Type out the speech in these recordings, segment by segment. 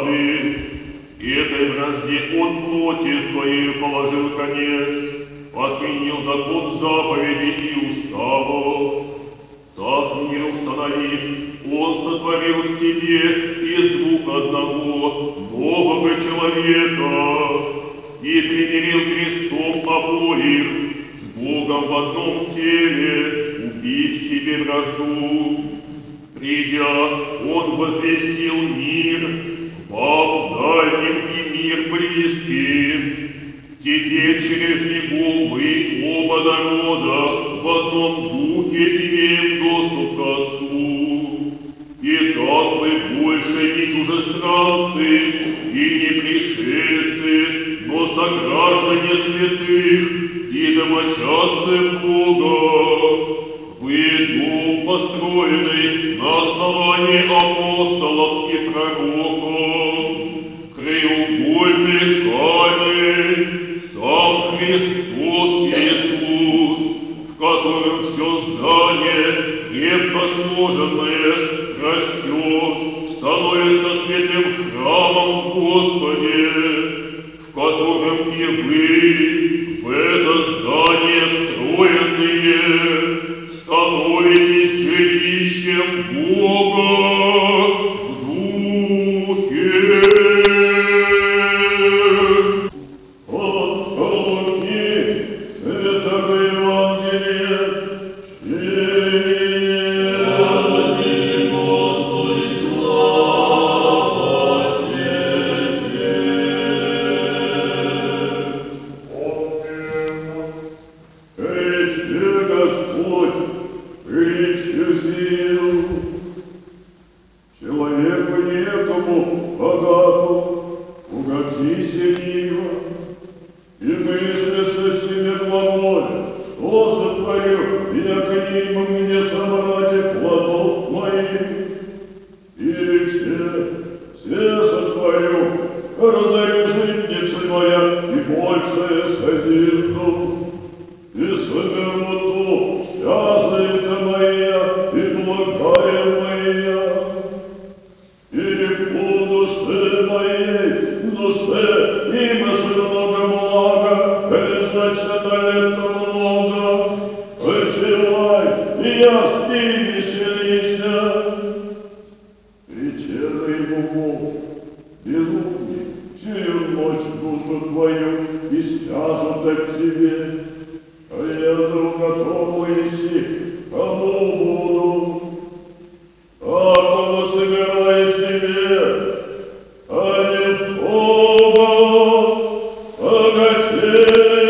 воды. И этой вражде он плоти своей положил конец, отменил закон заповедей и уставов. Так мир установив, он сотворил в себе из двух одного нового человека и примирил крестом обоих с Богом в одном теле, убив себе вражду. Придя, он возвестил мир вам дальним и мир близким. Теперь через него мы оба народа в одном духе имеем доступ к Отцу. И так мы больше не чужестранцы и не пришельцы, но сограждане святых и домочадцы Бога. Вы дом, построенный на основании апостолов и пророков, краеугольный камень, сам Христос Иисус, в котором все здание, крепко сложенное, растет, становится святым храмом в Господе, в котором и вы, в это здание встроенные, становитесь жилищем Бога в Духе. От Луки Святого Евангелия чтение. Господи, слава Тебе. Причте, Господь, причте сил. Человеку некому богату угодись Нива, и мыслится в себе глаголе, что сотворил, яко не имам мне собрать плодов моих. Или все сотворю, разорю житницы моя, и большее созижду. И соберу счастливы моя, и благая моя. Или буду сты моей, но сты и мысль много блага, лежать лето много. Почивай, и я спи, веселися. Вечерный ему безумный, всю ночь душу твою и стяжут к тебе. А я готов идти, кому буду, кому собирай себе, а не в Бога богатея.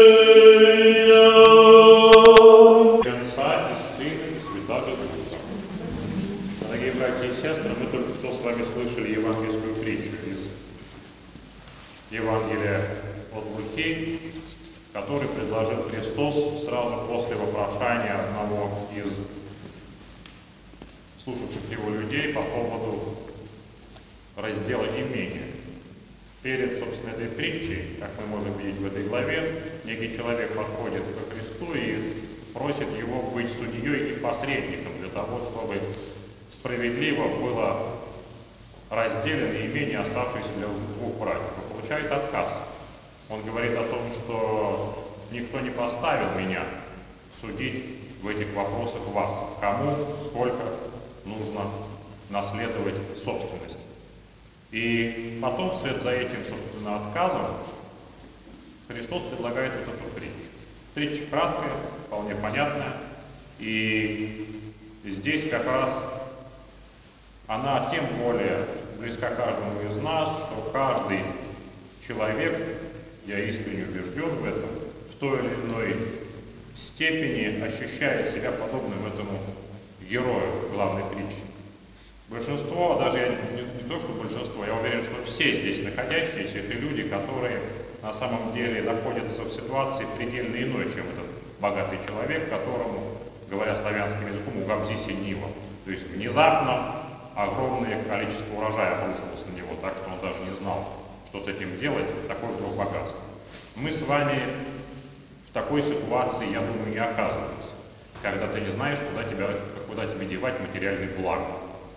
Отца и Сына и Святаго Духа. Дорогие братья и сестры, мы только что с вами слышали евангельскую притчу из Евангелия от Луки, который предложил Христос сразу после вопрошания одного из слушавших его людей по поводу раздела имения. Перед, собственно, этой притчей, как мы можем видеть в этой главе, некий человек подходит к Христу и просит его быть судьей и посредником для того, чтобы справедливо было разделено имение, оставшееся для двух братьев. И получает отказ. Он говорит о том, что никто не поставил меня судить в этих вопросах вас, кому, сколько нужно наследовать собственность. И потом, вслед за этим, собственно, отказом, Христос предлагает вот эту притчу. Притча краткая, вполне понятная, и здесь как раз она тем более близка каждому из нас, что каждый человек, я искренне убежден в этом, в той или иной степени ощущает себя подобным этому герою главной притчи. Большинство, даже я не то, что большинство, я уверен, что все здесь находящиеся, это люди, которые на самом деле находятся в ситуации предельно иной, чем этот богатый человек, которому, говоря славянским языком, угобзися Нива. То есть внезапно огромное количество урожая обрушилось на него, так что он даже не знал, что с этим делать, такое вдруг богатство. Мы с вами в такой ситуации, я думаю, не оказываемся, когда ты не знаешь, куда тебе девать материальные блага.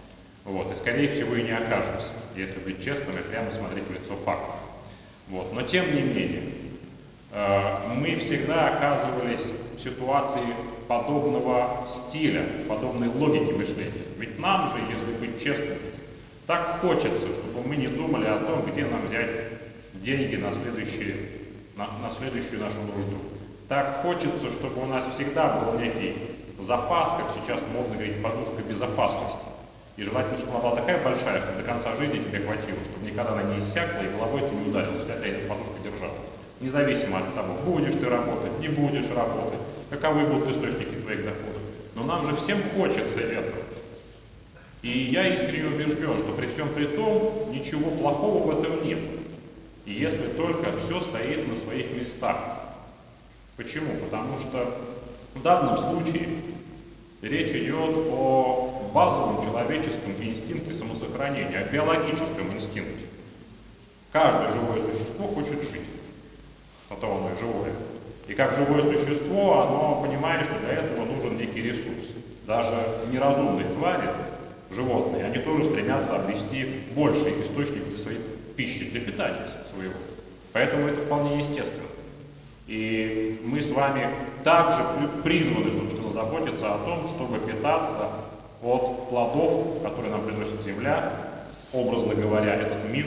Вот, и скорее всего и не окажемся, если быть честным и прямо смотреть в лицо фактов. Вот. Но тем не менее, мы всегда оказывались в ситуации подобного стиля, подобной логики мышления. Ведь нам же, если быть честным, так хочется, чтобы мы не думали о том, где нам взять деньги на следующую нашу нужду. Так хочется, чтобы у нас всегда был некий запас, как сейчас модно говорить, подушка безопасности. И желательно, чтобы она была такая большая, чтобы до конца жизни тебе хватило, чтобы никогда она не иссякла и головой ты не ударился, хотя эту подушку держал. Независимо от того, будешь ты работать, не будешь работать, каковы будут источники твоих доходов. Но нам же всем хочется этого. И я искренне убежден, что при всем при том ничего плохого в этом нет. И если только все стоит на своих местах. Почему? Потому что в данном случае речь идет о базовом человеческом инстинкте самосохранения, о биологическом инстинкте. Каждое живое существо хочет жить. А то оно и живое. И как живое существо, оно понимает, что для этого нужен некий ресурс. Даже неразумные твари, животные, они тоже стремятся обрести больший источник для своей пищи, для питания своего. Поэтому это вполне естественно. И мы с вами также призваны, собственно, заботиться о том, чтобы питаться от плодов, которые нам приносит земля, образно говоря, этот мир.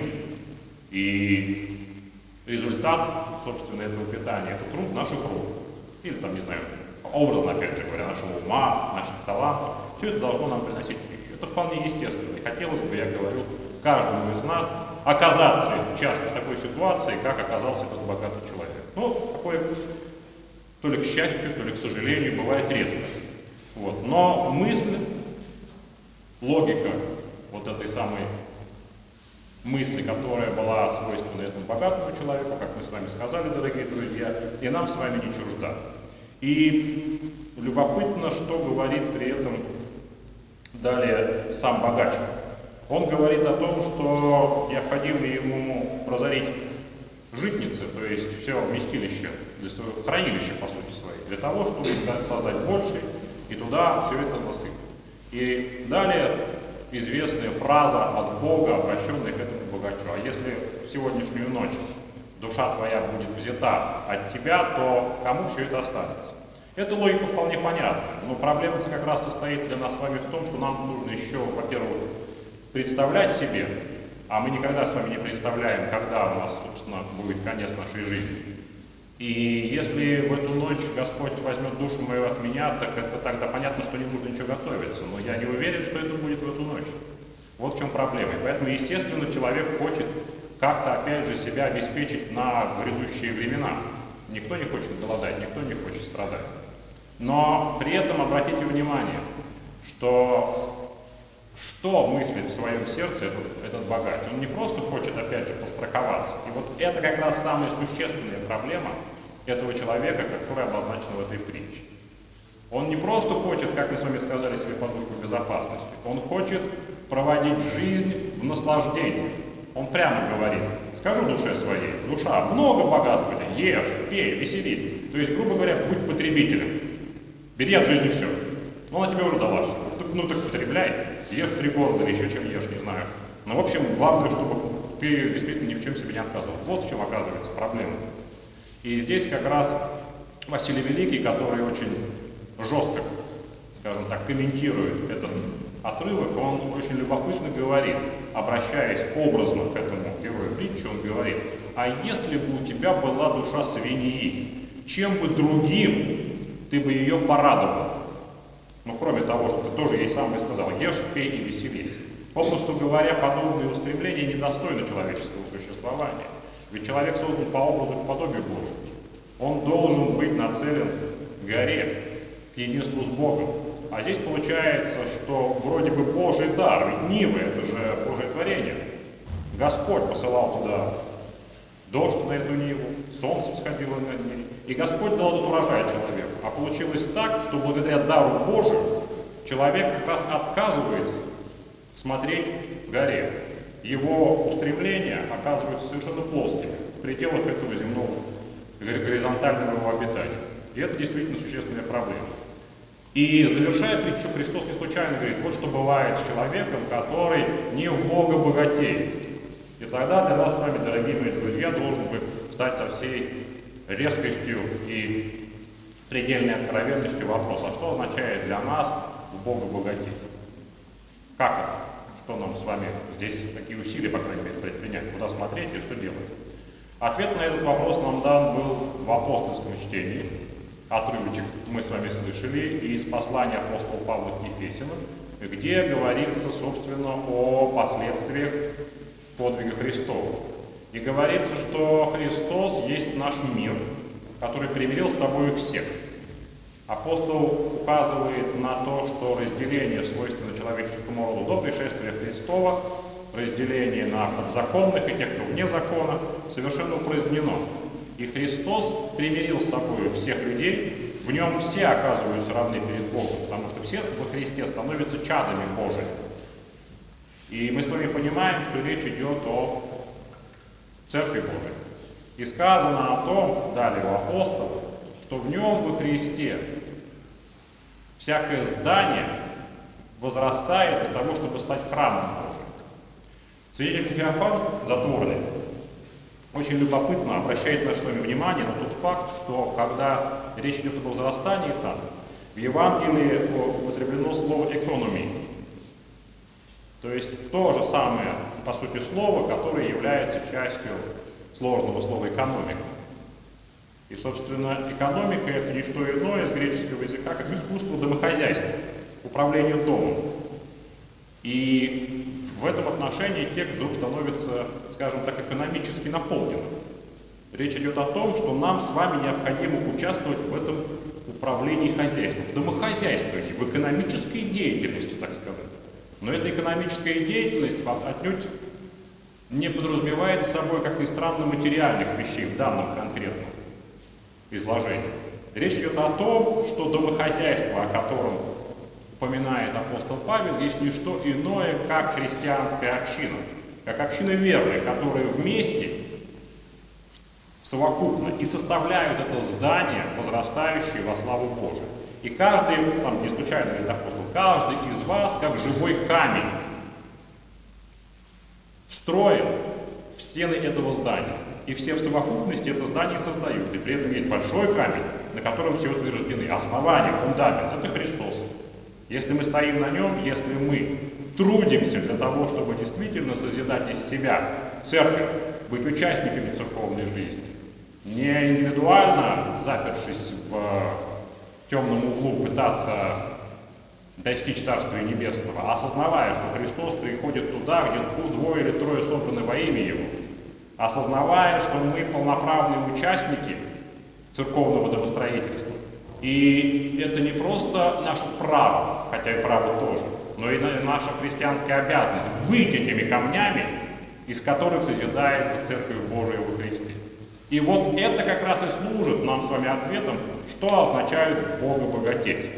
И результат, собственно, этого питания – это труд наших рук. Или там, не знаю, образно, опять же говоря, нашего ума, наших талантов. Все это должно нам приносить пищу. Это вполне естественно. И хотелось бы, я говорю, каждому из нас оказаться часто в такой ситуации, как оказался этот богатый человек. Ну, такое то ли к счастью, то ли к сожалению, бывает редко. Вот. Но мысль, логика вот этой самой мысли, которая была свойственна этому богатому человеку, как мы с вами сказали, дорогие друзья, и нам с вами не чужда. И любопытно, что говорит при этом далее сам богач. Он говорит о том, что необходимо ему разорить житницы, то есть все вместилище, для своего хранилища, по сути своей, для того, чтобы создать больше и туда все это насыпать. И далее известная фраза от Бога, обращенная к этому богачу. А если в сегодняшнюю ночь душа твоя будет взята от тебя, то кому все это останется? Эта логика вполне понятна, но проблема-то как раз состоит для нас с вами в том, что нам нужно еще, во-первых, представлять себе, а мы никогда с вами не представляем, когда у нас, собственно, будет конец нашей жизни. И если в эту ночь Господь возьмет душу мою от меня, так это тогда понятно, что не нужно ничего готовиться. Но я не уверен, что это будет в эту ночь. Вот в чем проблема. И поэтому, естественно, человек хочет как-то, опять же, себя обеспечить на грядущие времена. Никто не хочет голодать, никто не хочет страдать. Но при этом обратите внимание, что мыслит в своем сердце этот богач? Он не просто хочет, опять же, постраховаться. И вот это как раз самая существенная проблема этого человека, которая обозначена в этой притче. Он не просто хочет, как мы с вами сказали, себе подушку безопасности. Он хочет проводить жизнь в наслаждении. Он прямо говорит: скажу душе своей: душа, много богатства, ешь, пей, веселись. То есть, грубо говоря, будь потребителем. Бери от жизни все. Она тебе уже дала все. Ну так потребляй. Ешь 3 города или еще чем ешь, не знаю. Но в общем, главное, чтобы ты действительно ни в чем себе не отказывал. Вот в чем оказывается проблема. И здесь как раз Василий Великий, который очень жестко, скажем так, комментирует этот отрывок, он очень любопытно говорит, обращаясь образно к этому герою притчи, он говорит: а если бы у тебя была душа свиньи, чем бы другим ты бы ее порадовал? Ну, кроме того, что ты тоже ей сам и сказал: ешь, пей и веселись. Попросту говоря, подобные устремления недостойны человеческого существования. Ведь человек создан по образу и подобию Божьему. Он должен быть нацелен к горе, к единству с Богом. А здесь получается, что вроде бы Божий дар, ведь Нива — это же Божие творение. Господь посылал туда дождь на эту Ниву, солнце всходило над ней, и Господь дал этот урожай человеку. А получилось так, что благодаря дару Божию человек как раз отказывается смотреть к горе. Его устремления оказываются совершенно плоскими в пределах этого земного горизонтального его обитания. И это действительно существенная проблема. И завершая притчу, Христос не случайно говорит: вот что бывает с человеком, который не в Бога богатеет. И тогда для нас с вами, дорогие мои друзья, должен бы встать со всей резкостью и предельной откровенностью вопрос: а что означает для нас в Бога богатеть? Как это? Что нам с вами здесь, какие усилия, по крайней мере, предпринять, куда смотреть и что делать? Ответ на этот вопрос нам дан был в апостольском чтении. Отрывочек мы с вами слышали из послания апостола Павла к Ефесянам, где говорится, собственно, о последствиях подвига Христова. И говорится, что Христос есть наш мир, который примирил с собой всех. Апостол указывает на то, что разделение, свойственно человеческому роду до пришествия Христова, разделение на подзаконных и тех, кто вне закона, совершенно упразднено. И Христос примирил с собой всех людей, в нем все оказываются равны перед Богом, потому что все во Христе становятся чадами Божьими. И мы с вами понимаем, что речь идет о Церкви Божией. И сказано о том, далее у апостола, что в нем во Христе всякое здание возрастает для того, чтобы стать храмом Божиим. Святитель Феофан Затворник очень любопытно обращает наше с вами внимание на тот факт, что когда речь идет о возрастании там, в Евангелии употреблено слово «экономия». То есть то же самое, по сути, слово, которое является частью сложного слова «экономика». И, собственно, экономика – это не что иное с греческого языка, как искусство домохозяйства, управление домом. И в этом отношении текст вдруг становится, скажем так, экономически наполненным. Речь идет о том, что нам с вами необходимо участвовать в этом управлении хозяйством, в домохозяйствовании, в экономической деятельности, так сказать. Но эта экономическая деятельность отнюдь не подразумевает собой, как ни странно, материальных вещей в данном конкретном изложении. Речь идет о том, что домохозяйство, о котором упоминает апостол Павел, есть не что иное, как христианская община, как община верных, которые вместе, совокупно и составляют это здание, возрастающее во славу Божию. И каждый, там не случайно говорит апостол, каждый из вас, как живой камень, встроен в стены этого здания. И все в совокупности это здание создают. И при этом есть большой камень, на котором все утверждены. Основание, фундамент – это Христос. Если мы стоим на нем, если мы трудимся для того, чтобы действительно созидать из себя церковь, быть участниками церковной жизни, не индивидуально, запершись в темном углу, пытаться достичь Царствия Небесного, а осознавая, что Христос приходит туда, где двое или трое собраны во имя Его, осознавая, что мы полноправные участники церковного домостроительства. И это не просто наше право, хотя и право тоже, но и наша христианская обязанность быть этими камнями, из которых созидается Церковь Божия во Христе. И вот это как раз и служит нам с вами ответом, что означает в Бога богатеть.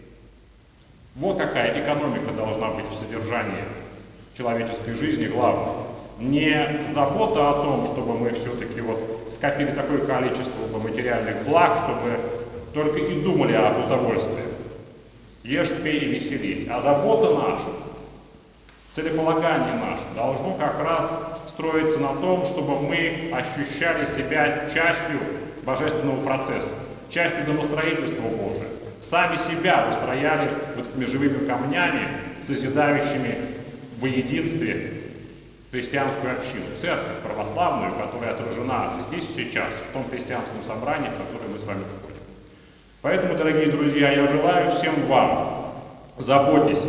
Вот какая экономика должна быть в содержании человеческой жизни главной. Не забота о том, чтобы мы все-таки скопили такое количество материальных благ, чтобы только и думали об удовольствии. Ешь, пей и веселись. А забота наша, целеполагание наше должно как раз строиться на том, чтобы мы ощущали себя частью божественного процесса, частью домостроительства Божия. Сами себя устрояли этими живыми камнями, созидающими во единстве христианскую общину, церковь православную, которая отражена здесь и сейчас, в том христианском собрании, в которое мы с вами входим. Поэтому, дорогие друзья, я желаю всем вам, заботьтесь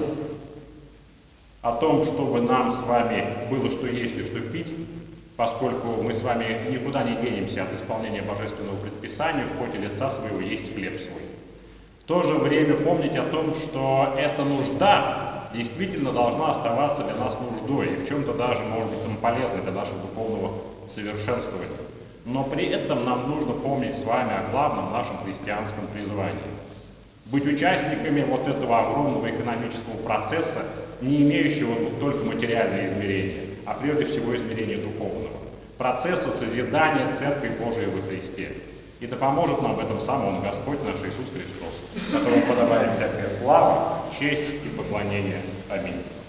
о том, чтобы нам с вами было что есть и что пить, поскольку мы с вами никуда не денемся от исполнения божественного предписания в поте лица своего есть хлеб свой. В то же время помните о том, что эта нужда действительно должна оставаться для нас нуждой, и в чем-то даже, может быть, полезной для нашего духовного совершенствования. Но при этом нам нужно помнить с вами о главном нашем христианском призвании. Быть участниками этого огромного экономического процесса, не имеющего только материальное измерение, а прежде всего измерение духовного. Процесса созидания Церкви Божией во Христе. И да поможет нам в этом сам Он, Господь наш Иисус Христос, которому подобает всякая слава, честь и поклонение. Аминь.